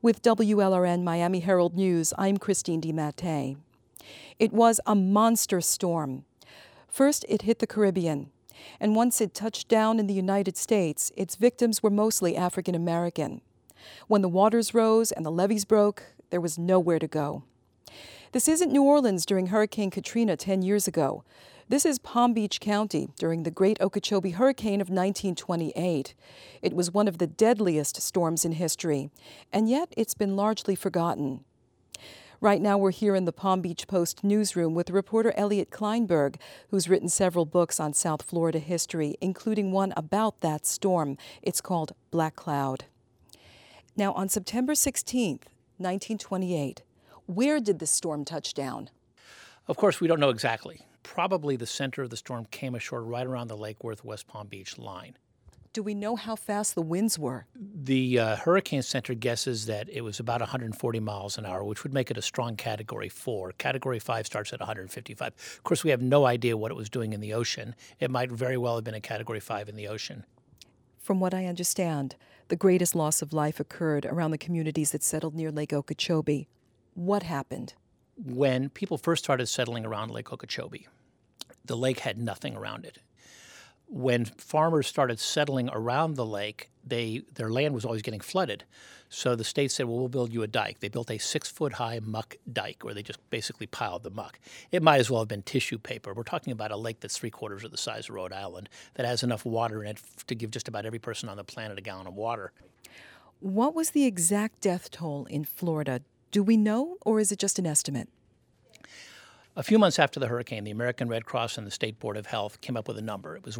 With WLRN Miami Herald News, I'm Christine DiMattei. It was a monster storm. First, it hit the Caribbean, and once it touched down in the United States, its victims were mostly African American. When the waters rose and the levees broke, there was nowhere to go. This isn't New Orleans during Hurricane Katrina 10 years ago. This is Palm Beach County during the Great Okeechobee Hurricane of 1928. It was one of the deadliest storms in history, and yet it's been largely forgotten. Right now we're here in the Palm Beach Post newsroom with reporter Elliot Kleinberg, who's written several books on South Florida history, including one about that storm. It's called Black Cloud. Now, on September 16th, 1928, where did the storm touch down? Of course, we don't know exactly. Probably the center of the storm came ashore right around the Lake Worth-West Palm Beach line. Do we know how fast the winds were? The Hurricane Center guesses that it was about 140 miles an hour, which would make it a strong Category 4. Category 5 starts at 155. Of course, we have no idea what it was doing in the ocean. It might very well have been a Category 5 in the ocean. From what I understand, the greatest loss of life occurred around the communities that settled near Lake Okeechobee. What happened? When people first started settling around Lake Okeechobee, the lake had nothing around it. When farmers started settling around the lake, their land was always getting flooded. So the state said, well, we'll build you a dike. They built a 6-foot-high muck dike where they just basically piled the muck. It might as well have been tissue paper. We're talking about a lake that's 3/4 of the size of Rhode Island that has enough water in it to give just about every person on the planet a gallon of water. What was the exact death toll in Florida? Do we know, or is it just an estimate? A few months after the hurricane, the American Red Cross and the State Board of Health came up with a number. It was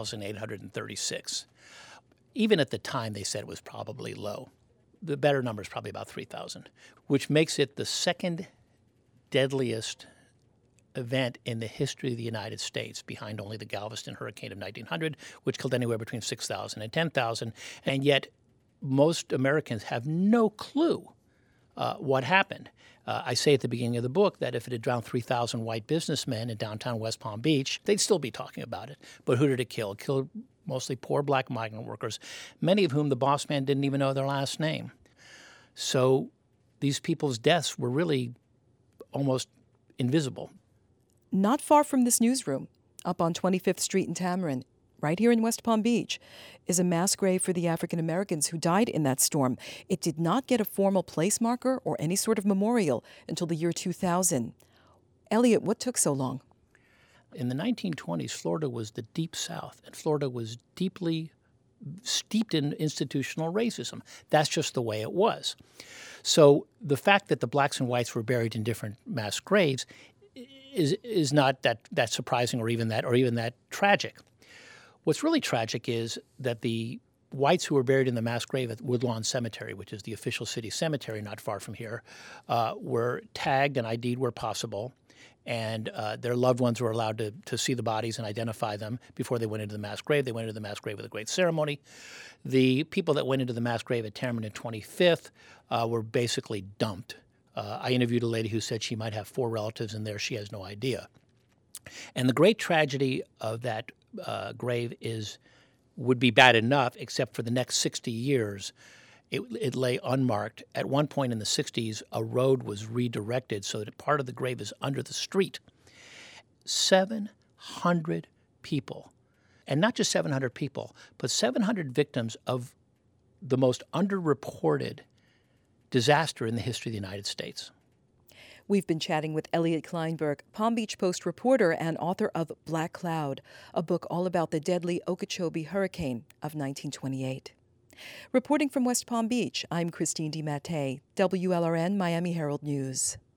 1,836. Even at the time, they said it was probably low. The better number is probably about 3,000, which makes it the second deadliest event in the history of the United States, behind only the Galveston hurricane of 1900, which killed anywhere between 6,000 and 10,000. And yet, most Americans have no clue what happened. I say at the beginning of the book that if it had drowned 3,000 white businessmen in downtown West Palm Beach, they'd still be talking about it. But who did it kill? It killed mostly poor black migrant workers, many of whom the boss man didn't even know their last name. So these people's deaths were really almost invisible. Not far from this newsroom, up on 25th Street in Tamarin, right here in West Palm Beach, is a mass grave for the African Americans who died in that storm. It did not get a formal place marker or any sort of memorial until the year 2000. Elliot, what took so long? In the 1920s, Florida was the Deep South, and Florida was deeply steeped in institutional racism. That's just the way it was. So the fact that the blacks and whites were buried in different mass graves is not that surprising or even that tragic. What's really tragic is that the whites who were buried in the mass grave at Woodlawn Cemetery, which is the official city cemetery not far from here, were tagged and ID'd where possible, and their loved ones were allowed to see the bodies and identify them before they went into the mass grave. They went into the mass grave with a great ceremony. The people that went into the mass grave at Tamarin and 25th were basically dumped. I interviewed a lady who said she might have 4 relatives in there. She has no idea. And the great tragedy of that grave would be bad enough, except for the next 60 years, it lay unmarked. At one point in the 60s, a road was redirected so that part of the grave is under the street. 700 people, and not just 700 people, but 700 victims of the most underreported disaster in the history of the United States. We've been chatting with Elliot Kleinberg, Palm Beach Post reporter and author of Black Cloud, a book all about the deadly Okeechobee hurricane of 1928. Reporting from West Palm Beach, I'm Christine DiMattei, WLRN Miami Herald News.